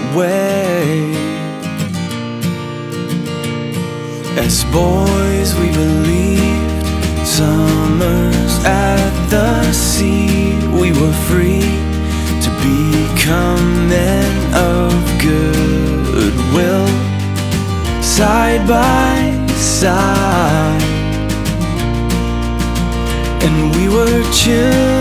way. As boys we believed summers at the sea. We were free to become men of goodwill, side by side. And we were children